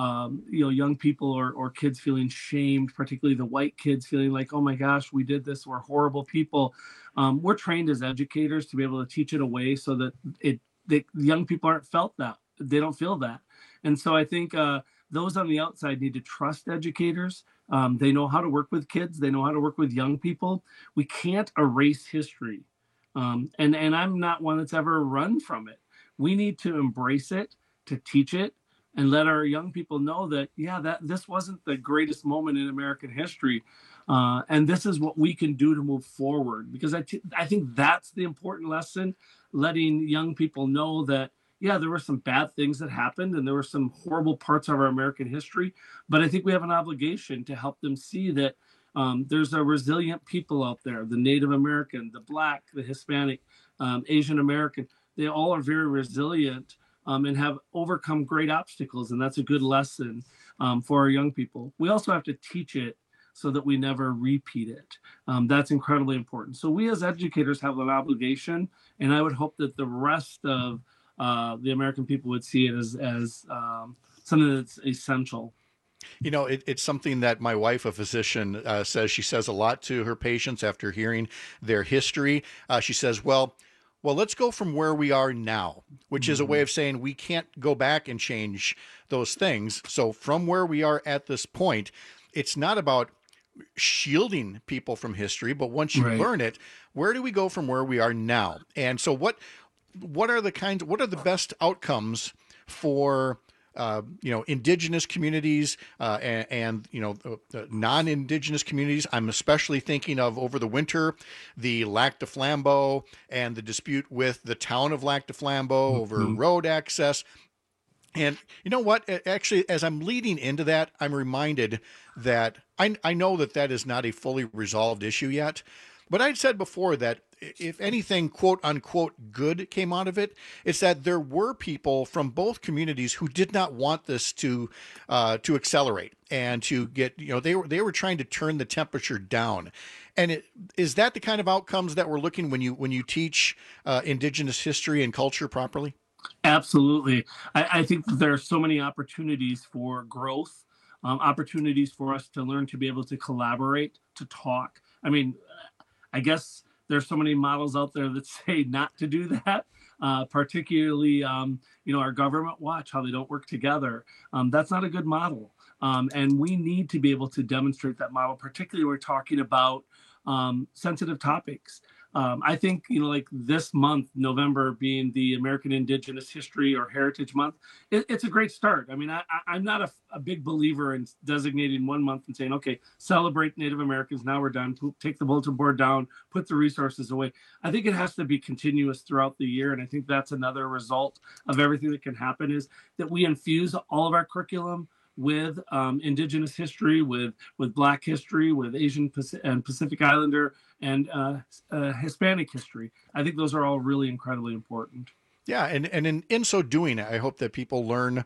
young people or kids feeling shamed, particularly the white kids feeling like, oh my gosh, we did this, we're horrible people. We're trained as educators to be able to teach it away so that the young people they don't feel that. And so I think those on the outside need to trust educators. They know how to work with kids. They know how to work with young people. We can't erase history. And I'm not one that's ever run from it. We need to embrace it, to teach it, and let our young people know that, that this wasn't the greatest moment in American history. And this is what we can do to move forward. Because I think that's the important lesson, letting young people know that, there were some bad things that happened and there were some horrible parts of our American history. But I think we have an obligation to help them see that there's a resilient people out there, the Native American, the Black, the Hispanic, Asian American. They all are very resilient and have overcome great obstacles. And that's a good lesson for our young people. We also have to teach it so that we never repeat it. That's incredibly important. So we as educators have an obligation, and I would hope that the rest of the American people would see it as something that's essential. It's something that my wife, a physician, says. She says a lot to her patients after hearing their history. She says, well, let's go from where we are now, which is a way of saying we can't go back and change those things. So from where we are at this point, it's not about shielding people from history, but once you Right. learn it, where do we go from where we are now? And so what are the best outcomes for indigenous communities and non-indigenous communities? I'm especially thinking of over the winter, the Lac du Flambeau and the dispute with the town of Lac du Flambeau over road access. And you know what? Actually, as I'm leading into that, I'm reminded that I know that is not a fully resolved issue yet. But I'd said before that if anything, quote unquote, good came out of it, it's that there were people from both communities who did not want this to accelerate and to get, they were trying to turn the temperature down. And is that the kind of outcomes that we're looking when you teach Indigenous history and culture properly? Absolutely. I think that there are so many opportunities for growth, opportunities for us to learn to be able to collaborate, to talk. I mean, I guess there's so many models out there that say not to do that, particularly, our government watch, how they don't work together. That's not a good model. And we need to be able to demonstrate that model, particularly when we're talking about sensitive topics. I think, like this month, November being the American Indigenous History or Heritage Month, it's a great start. I mean, I'm not a big believer in designating one month and saying, okay, celebrate Native Americans. Now we're done. Take the bulletin board down, put the resources away. I think it has to be continuous throughout the year. And I think that's another result of everything that can happen is that we infuse all of our curriculum with Indigenous history, with Black history, with Asian and Pacific Islander and Hispanic history. I think those are all really incredibly important. Yeah, and in so doing, I hope that people learn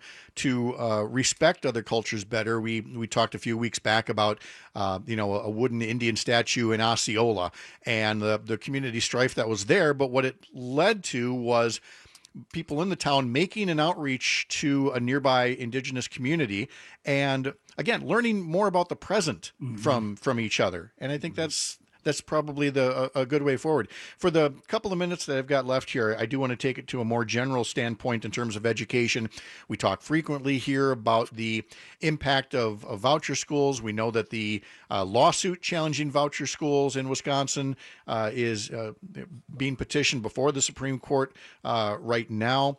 to respect other cultures better. We talked a few weeks back about a wooden Indian statue in Osceola and the community strife that was there, but what it led to was people in the town making an outreach to a nearby Indigenous community, and again, learning more about the present from each other. And I think that's probably a good way forward. For the couple of minutes that I've got left here, I do want to take it to a more general standpoint in terms of education. We talk frequently here about the impact of voucher schools. We know that the lawsuit challenging voucher schools in Wisconsin is being petitioned before the Supreme Court right now.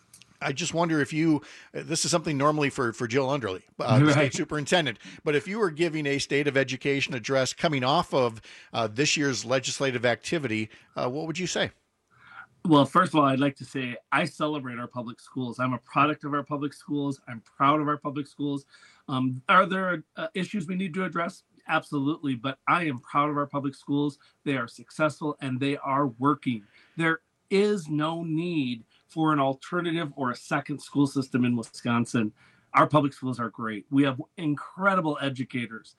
I just wonder if this is something normally for Jill Underly, the state superintendent, but if you were giving a State of Education address coming off of this year's legislative activity, what would you say? Well, first of all, I'd like to say I celebrate our public schools. I'm a product of our public schools. I'm proud of our public schools. Are there issues we need to address? Absolutely. But I am proud of our public schools. They are successful and they are working. There is no need for an alternative or a second school system in Wisconsin. Our public schools are great. We have incredible educators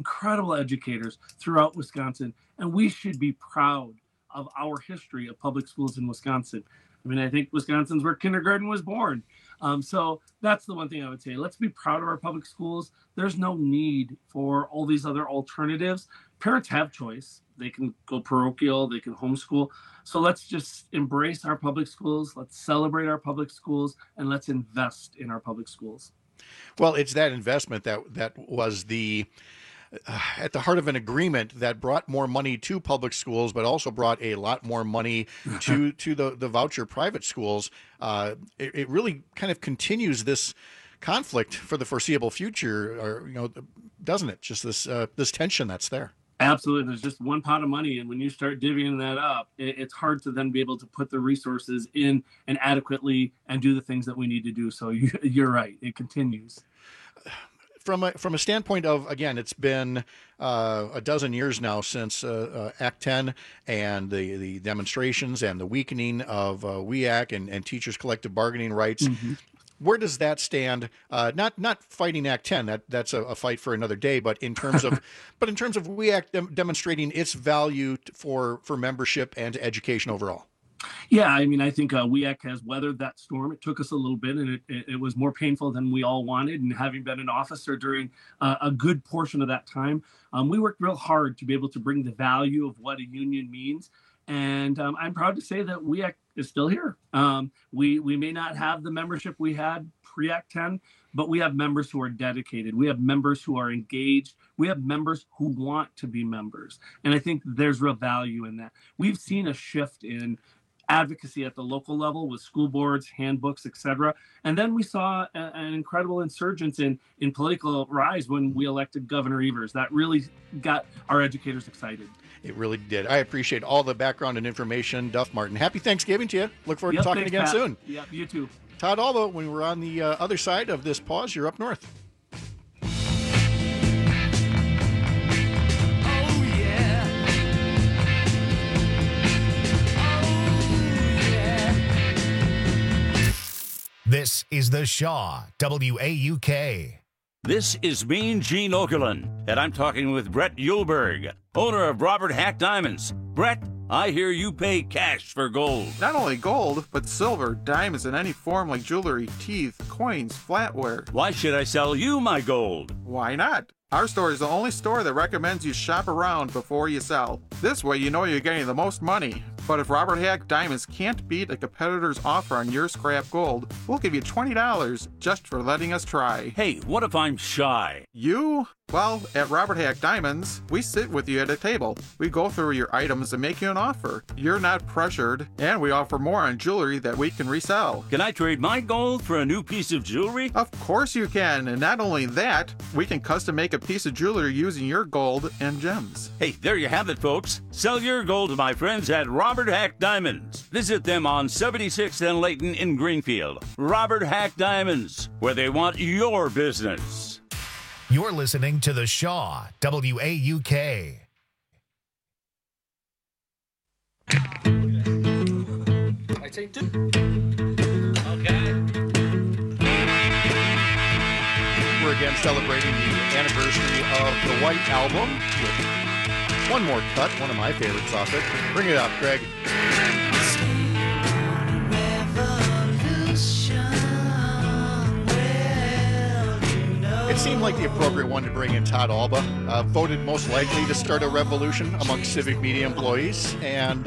throughout Wisconsin, and we should be proud of our history of public schools in Wisconsin. I mean, I think Wisconsin's where kindergarten was born. So that's the one thing I would say. Let's be proud of our public schools. There's no need for all these other alternatives. Parents have choice. They can go parochial, they can homeschool. So let's just embrace our public schools. Let's celebrate our public schools, and let's invest in our public schools. Well, it's that investment that was at the heart of an agreement that brought more money to public schools, but also brought a lot more money to the voucher private schools. It really kind of continues this conflict for the foreseeable future, doesn't it? Just this tension that's there. Absolutely. There's just one pot of money. And when you start divvying that up, it's hard to then be able to put the resources in and adequately and do the things that we need to do. So you're right. It continues. From a standpoint of, again, it's been a dozen years now since Act 10 and the demonstrations and the weakening of WEAC and teachers' collective bargaining rights. Mm-hmm. Where does that stand? Not fighting Act 10. That's a fight for another day. But in terms of WEAC demonstrating its value for membership and education overall. Yeah, I mean, I think WEAC has weathered that storm. It took us a little bit, and it was more painful than we all wanted. And having been an officer during a good portion of that time, we worked real hard to be able to bring the value of what a union means. And I'm proud to say that WEAC is still here. We may not have the membership we had pre-Act 10, but we have members who are dedicated. We have members who are engaged. We have members who want to be members. And I think there's real value in that. We've seen a shift in advocacy at the local level with school boards, handbooks, etc. And then we saw an incredible insurgence in political rise when we elected Governor Evers. That really got our educators excited. It really did. I appreciate all the background and information, Duff Martin. Happy Thanksgiving to you. Look forward to talking again soon. Yep, you too. Todd Alba, when we're on the other side of this pause, you're up north. This is The Shaw, WAUK. This is Mean Gene Okerlund, and I'm talking with Brett Yulberg, owner of Robert Hack Diamonds. Brett, I hear you pay cash for gold. Not only gold, but silver, diamonds in any form like jewelry, teeth, coins, flatware. Why should I sell you my gold? Why not? Our store is the only store that recommends you shop around before you sell. This way you know you're getting the most money. But if Robert Hack Diamonds can't beat a competitor's offer on your scrap gold, we'll give you $20 just for letting us try. Hey, what if I'm shy? You? Well, at Robert Hack Diamonds, we sit with you at a table. We go through your items and make you an offer. You're not pressured, and we offer more on jewelry that we can resell. Can I trade my gold for a new piece of jewelry? Of course you can, and not only that, we can custom make a piece of jewelry using your gold and gems. Hey, there you have it, folks. Sell your gold to my friends at Robert Hack Diamonds. Visit them on 76th and Layton in Greenfield. Robert Hack Diamonds, where they want your business. You're listening to The Shaw, WAUK. I take two. Okay. We're again celebrating the anniversary of the White Album with one more cut, one of my favorites off it. Bring it up, Greg. It seemed like the appropriate one to bring in Todd Alba, voted most likely to start a revolution among civic media employees, and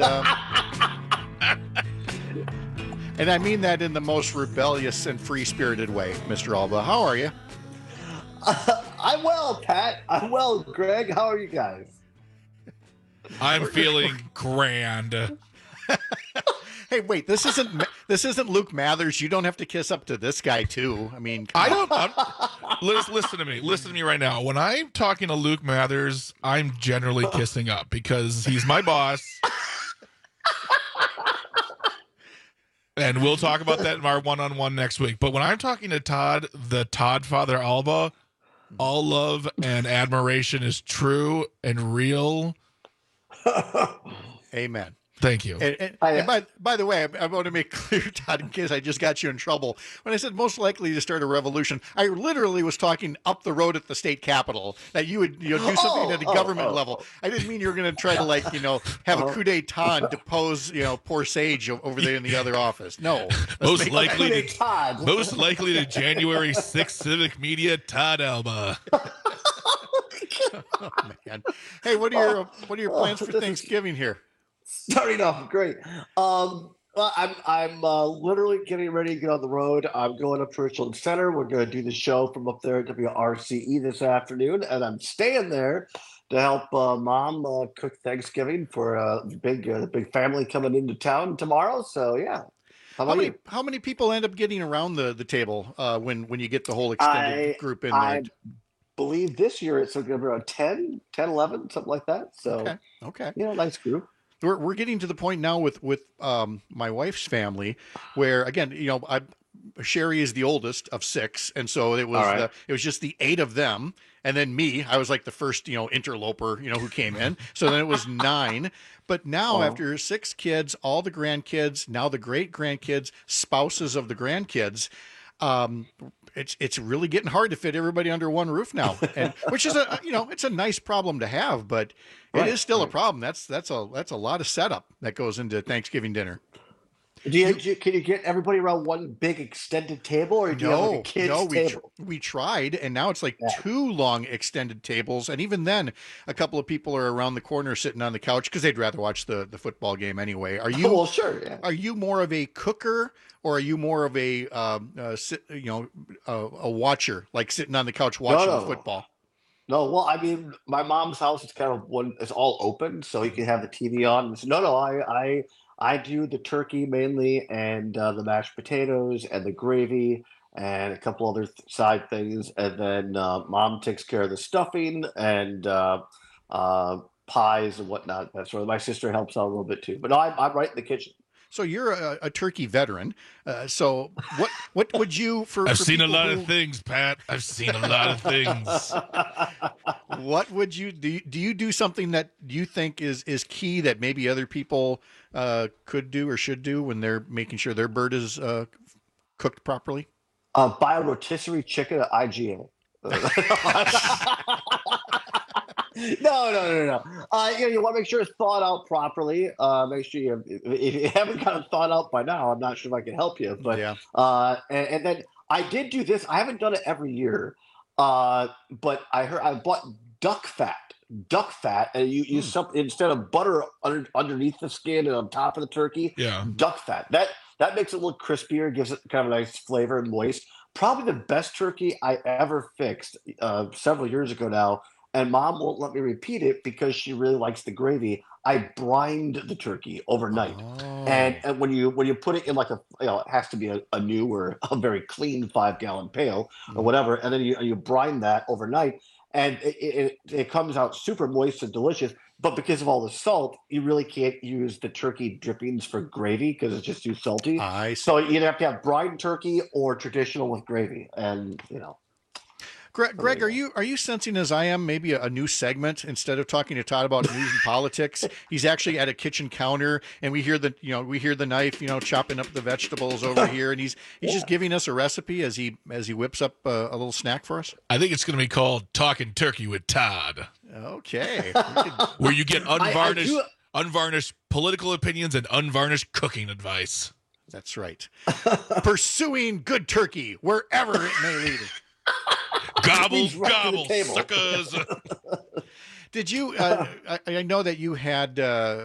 and I mean that in the most rebellious and free-spirited way, Mr. Alba. How are you? I'm well, Pat. I'm well, Greg. How are you guys? I'm feeling grand. Hey, wait! This isn't Luke Mathers. You don't have to kiss up to this guy too. I mean, Listen to me. Listen to me right now. When I'm talking to Luke Mathers, I'm generally kissing up because he's my boss. And we'll talk about that in our one-on-one next week. But when I'm talking to Todd, the Todd Father Alba, all love and admiration is true and real. Amen. Thank you. And by the way, I want to make clear, Todd, in case I just got you in trouble. When I said most likely to start a revolution, I literally was talking up the road at the state capitol, that you would do something at a government level. I didn't mean you were going to try to have a coup d'etat and depose poor Sage over there in the other office. No. Most likely to January 6th civic media, Todd Alba. Oh, man. Hey, what are your plans for Thanksgiving here? Starting off great. Well, I'm literally getting ready to get on the road. I'm going up to Richland Center. We're going to do the show from up there at WRCE this afternoon, and I'm staying there to help Mom cook Thanksgiving for a big family coming into town tomorrow. So yeah. How many people end up getting around the table when you get the whole extended group in there? I believe this year it's going to be around 10, 11, something like that. So okay. Nice group. We're getting to the point now with my wife's family where, again, Sherry is the oldest of 6, and so it was it was just the 8 of them, and then me. I was like the first interloper who came in. So then it was 9. But now after 6 kids, all the grandkids, now the great grandkids, spouses of the grandkids, it's really getting hard to fit everybody under one roof now, and which is it's a nice problem to have, but it is still a problem. That's a lot of setup that goes into Thanksgiving dinner. Can you get everybody around one big extended table, or do you have like a kids table? We tried, and now it's like 2 long extended tables, and even then, a couple of people are around the corner sitting on the couch because they'd rather watch the football game anyway. Are you? Well, sure. Yeah. Are you more of a cooker, or are you more of a watcher, like sitting on the couch watching the football? No, well, I mean, my mom's house is kind of it's all open, so you can have the TV on. So, no, I do the turkey mainly, and the mashed potatoes and the gravy and a couple other side things, and then mom takes care of the stuffing and pies and whatnot. That's where my sister helps out a little bit too. But no, I'm right in the kitchen. So you're a turkey veteran. So what would you I've seen a lot of things, Pat. I've seen a lot of things. What would you do? Do you do something that you think is key that maybe other people could do or should do when they're making sure their bird is cooked properly? Buy a rotisserie chicken at IGA. No. You want to make sure it's thawed out properly. Make sure if you haven't got it thawed out by now, I'm not sure if I can help you. But and then I did do this. I haven't done it every year, but I bought duck fat, and you use something instead of butter underneath the skin and on top of the turkey. Yeah, duck fat. That makes it a little crispier, gives it kind of a nice flavor and moist. Probably the best turkey I ever fixed several years ago now. And mom won't let me repeat it because she really likes the gravy. I brined the turkey overnight. And when you put it in like it has to be a new or a very clean 5-gallon pail or whatever. And then you brine that overnight, and it comes out super moist and delicious. But because of all the salt, you really can't use the turkey drippings for gravy because it's just too salty. So you'd have to have brine turkey or traditional with gravy. And, Greg, are you sensing, as I am, maybe a new segment? Instead of talking to Todd about news and politics, he's actually at a kitchen counter, and we hear the knife, chopping up the vegetables over here, and he's just giving us a recipe as he whips up a little snack for us. I think it's going to be called Talking Turkey with Todd. Okay, where you get unvarnished political opinions and unvarnished cooking advice. That's right. Pursuing good turkey wherever it may lead. Gobble, gobble, suckers. Did you? I know that you had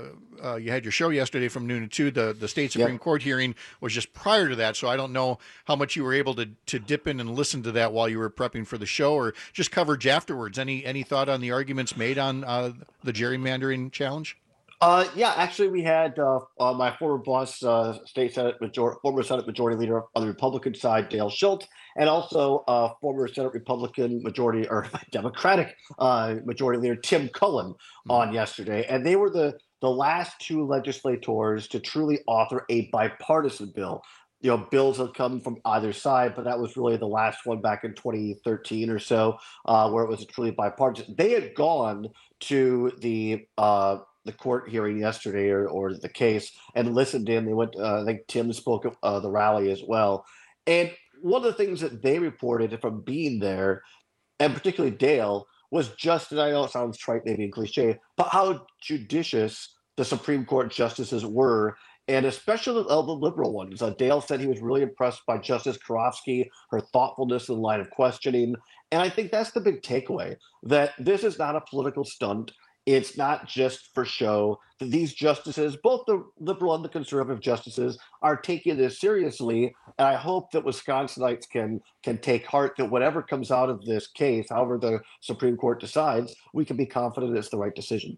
your show yesterday from noon to 2. The state Supreme Court hearing was just prior to that, so I don't know how much you were able to dip in and listen to that while you were prepping for the show, or just coverage afterwards. Any thought on the arguments made on the gerrymandering challenge? Actually, we had my former boss, former Senate Majority Leader on the Republican side, Dale Schultz, and also former Senate Republican Democratic Majority Leader Tim Cullen on yesterday, and they were the last 2 legislators to truly author a bipartisan bill. Bills have come from either side, but that was really the last one back in 2013 or so, where it was truly bipartisan. They had gone to the court hearing yesterday or the case and listened in. They went, I think Tim spoke at the rally as well. And one of the things that they reported from being there, and particularly Dale, was just, and I know it sounds trite maybe and cliche, but how judicious the Supreme Court justices were, and especially the liberal ones. Dale said he was really impressed by Justice Karofsky, her thoughtfulness in the line of questioning. And I think that's the big takeaway, that this is not a political stunt. It's not just for show. These justices, both the liberal and the conservative justices, are taking this seriously. And I hope that Wisconsinites can take heart that whatever comes out of this case, however the Supreme Court decides, we can be confident it's the right decision.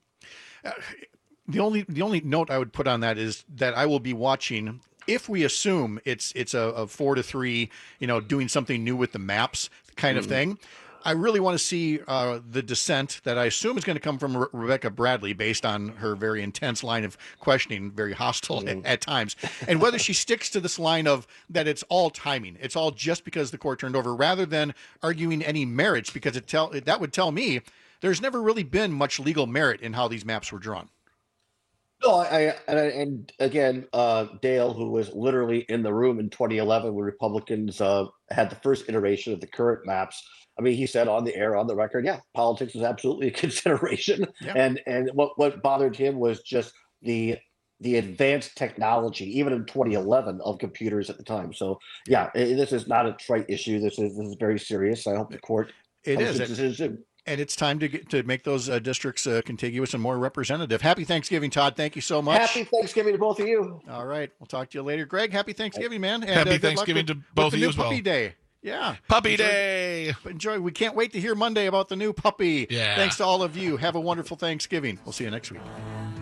The only note I would put on that is that I will be watching. If we assume it's a 4-3, doing something new with the maps kind of thing, I really want to see the dissent that I assume is going to come from Rebecca Bradley, based on her very intense line of questioning, very hostile at times, and whether she sticks to this line of that it's all timing, it's all just because the court turned over, rather than arguing any merits, because that would tell me there's never really been much legal merit in how these maps were drawn. No, and again, Dale, who was literally in the room in 2011 when Republicans had the first iteration of the current maps. I mean, he said on the air, on the record, politics was absolutely a consideration. Yeah. And what bothered him was just the the advanced technology, even in 2011, of computers at the time. So, yeah, this is not a trite issue. This is very serious. I hope the court comes to a decision. And it's time to make those districts contiguous and more representative. Happy Thanksgiving, Todd. Thank you so much. Happy Thanksgiving to both of you. All right. We'll talk to you later. Greg, happy Thanksgiving, man. And, happy Thanksgiving to both of you as well. Puppy Day. Yeah. Puppy Day. Enjoy. We can't wait to hear Monday about the new puppy. Yeah. Thanks to all of you. Have a wonderful Thanksgiving. We'll see you next week.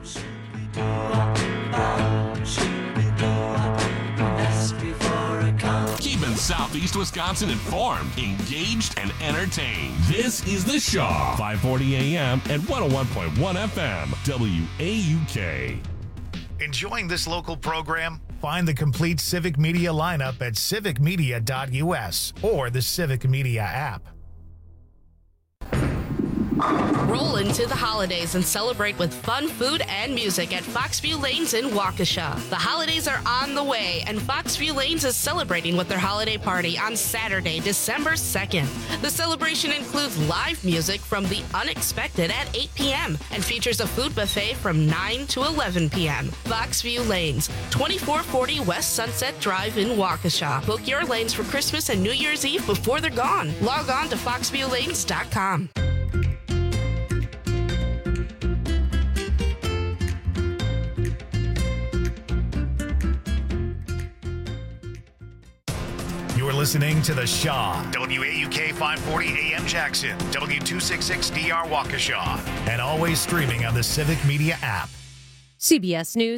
Keeping Southeast Wisconsin informed, engaged, and entertained. This is The Shaw, 540 AM and 101.1 FM, WAUK. Enjoying this local program? Find the complete Civic Media lineup at civicmedia.us or the Civic Media app. Roll into the holidays and celebrate with fun food and music at Foxview Lanes in Waukesha. The holidays are on the way, and Foxview Lanes is celebrating with their holiday party on Saturday, December 2nd. The celebration includes live music from The Unexpected at 8 p.m. and features a food buffet from 9 to 11 p.m. Foxview Lanes, 2440 West Sunset Drive in Waukesha. Book your lanes for Christmas and New Year's Eve before they're gone. Log on to foxviewlanes.com. You're listening to The Shaw, WAUK 540 AM Jackson, W266DR Waukesha, and always streaming on the Civic Media app. CBS News.